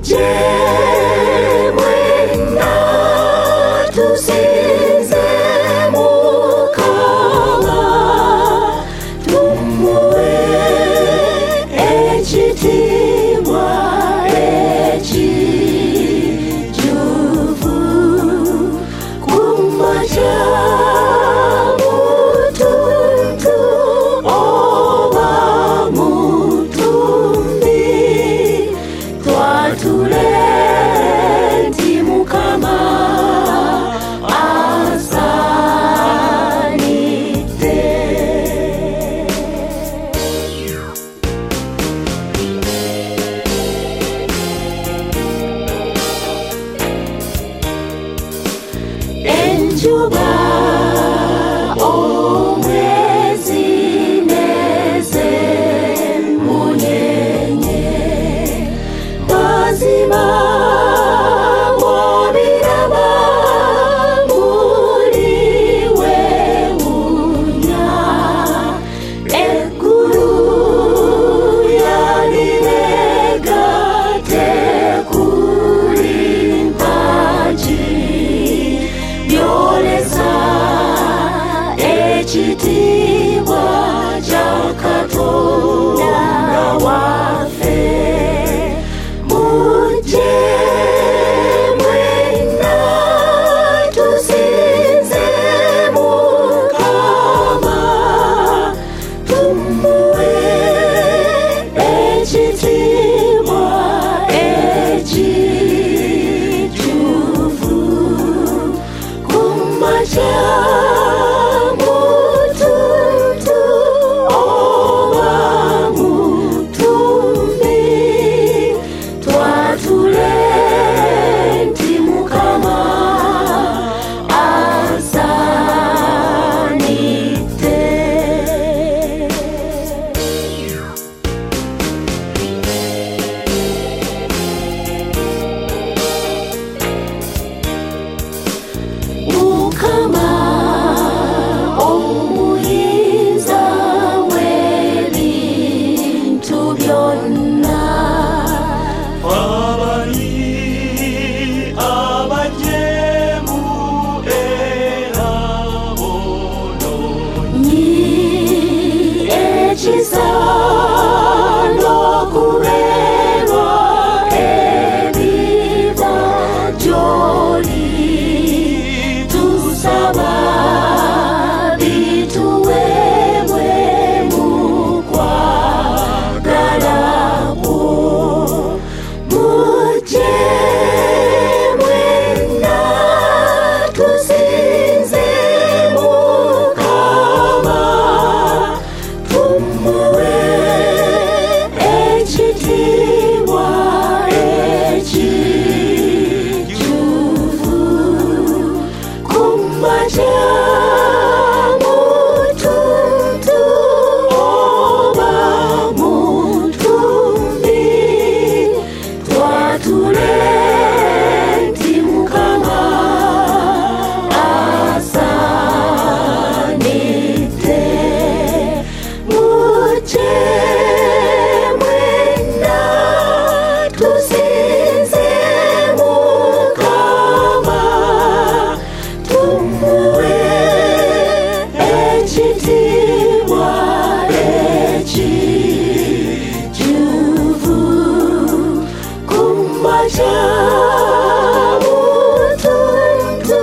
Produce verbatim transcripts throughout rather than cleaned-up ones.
mwena tusize mukama tumuwe echitimwa echijuvu kumacha mutuntu oba mutumbi twatulenti mukama asanite. Enjuba omwezi neze munyenye mazima wabiraba muriwe unya ekuru yalirega tekuri mpaji byoleza echitimwa chakatonda wafe muje mwena tusize mukama tumuwe echitimwa echijuvu kumacha mutuntu oba mutumbi twatulenti mukama asanite. Mukama omuyinza w'ebintu byonna abali abajemu era bononyi nyi ekisa n'okubeerwa ebiva gy'oli tusaba bituweebwe mu kwagala kwo muje mwena tusinze mukama tumuwe echitimwa echijuvu kumacha mutuntu oba mutumbi twatulenti mukama asanite. Muje mwena tusinze mukama tumuwe echitimwa echijuvu kumacha mutuntu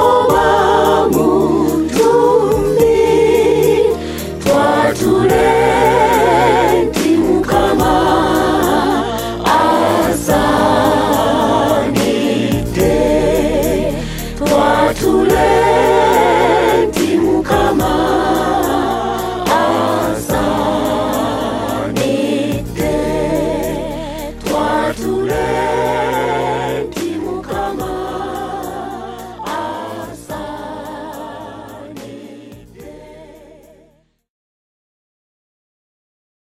oba mutumbi twatulenti